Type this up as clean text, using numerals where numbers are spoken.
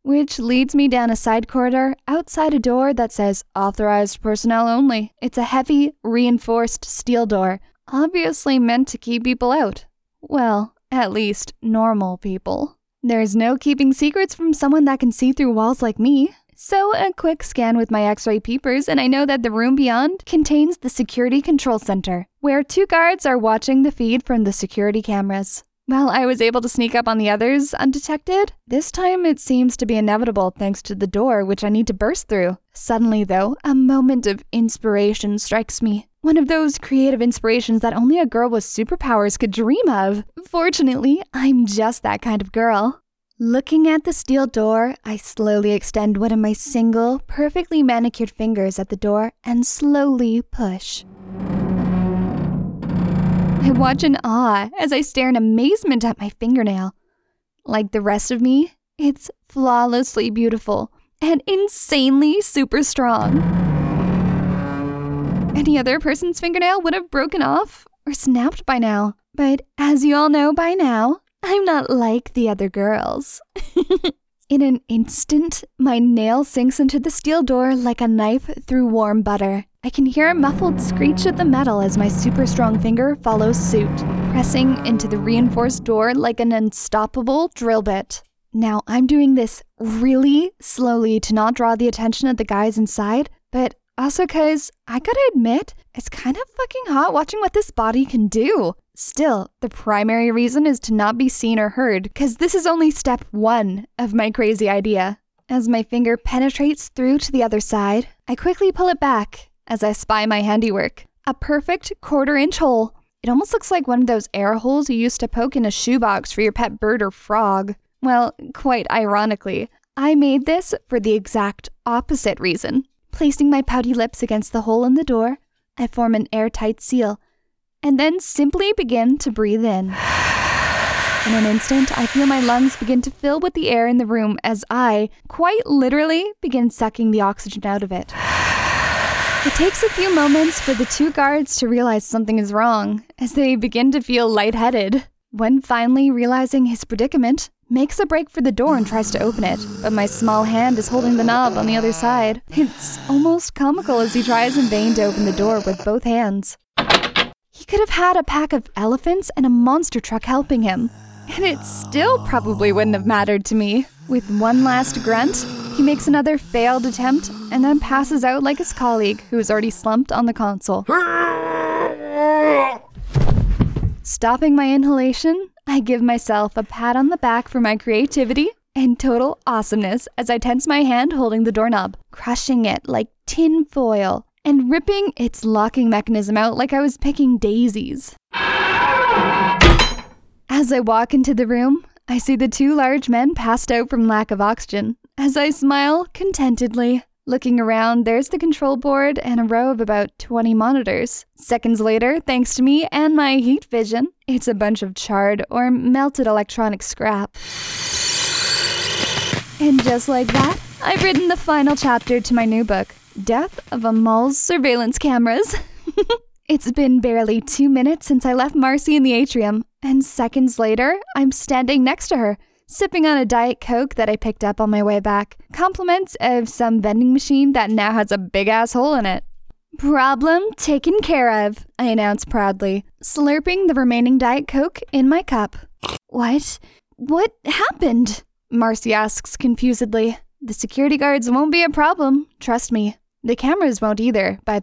which leads me down a side corridor outside a door that says authorized personnel only. It's a heavy, reinforced steel door, obviously meant to keep people out. Well, at least normal people. There's no keeping secrets from someone that can see through walls like me. So a quick scan with my X-ray peepers and I know that the room beyond contains the security control center, where 2 guards are watching the feed from the security cameras. While I was able to sneak up on the others undetected, this time it seems to be inevitable thanks to the door which I need to burst through. Suddenly though, a moment of inspiration strikes me. One of those creative inspirations that only a girl with superpowers could dream of. Fortunately, I'm just that kind of girl. Looking at the steel door, I slowly extend one of my single, perfectly manicured fingers at the door and slowly push. I watch in awe as I stare in amazement at my fingernail. Like the rest of me, it's flawlessly beautiful and insanely super strong. Any other person's fingernail would have broken off or snapped by now. But as you all know by now, I'm not like the other girls. In an instant, my nail sinks into the steel door like a knife through warm butter. I can hear a muffled screech of the metal as my super strong finger follows suit, pressing into the reinforced door like an unstoppable drill bit. Now, I'm doing this really slowly to not draw the attention of the guys inside, but also cause I gotta admit, it's kind of fucking hot watching what this body can do. Still, the primary reason is to not be seen or heard, cause this is only step 1 of my crazy idea. As my finger penetrates through to the other side, I quickly pull it back as I spy my handiwork. A perfect 1/4-inch hole. It almost looks like one of those air holes you used to poke in a shoebox for your pet bird or frog. Well, quite ironically, I made this for the exact opposite reason. Placing my pouty lips against the hole in the door, I form an airtight seal, and then simply begin to breathe in. In an instant, I feel my lungs begin to fill with the air in the room as I, quite literally, begin sucking the oxygen out of it. It takes a few moments for the 2 guards to realize something is wrong, as they begin to feel lightheaded. One finally realizing his predicament, makes a break for the door and tries to open it, but my small hand is holding the knob on the other side. It's almost comical as he tries in vain to open the door with both hands. He could have had a pack of elephants and a monster truck helping him, and it still probably wouldn't have mattered to me. With one last grunt, he makes another failed attempt and then passes out like his colleague, who is already slumped on the console. Stopping my inhalation, I give myself a pat on the back for my creativity and total awesomeness as I tense my hand holding the doorknob, crushing it like tin foil and ripping its locking mechanism out like I was picking daisies. As I walk into the room, I see the 2 large men passed out from lack of oxygen. As I smile contentedly, looking around, there's the control board and a row of about 20 monitors. Seconds later, thanks to me and my heat vision, it's a bunch of charred or melted electronic scrap. And just like that, I've written the final chapter to my new book, Death of a Mall's Surveillance Cameras. It's been barely 2 minutes since I left Marcy in the atrium, and seconds later, I'm standing next to her, sipping on a Diet Coke that I picked up on my way back. Compliments of some vending machine that now has a big-ass hole in it. Problem taken care of, I announced proudly, slurping the remaining Diet Coke in my cup. What? What happened? Marcy asks confusedly. The security guards won't be a problem, trust me. The cameras won't either, but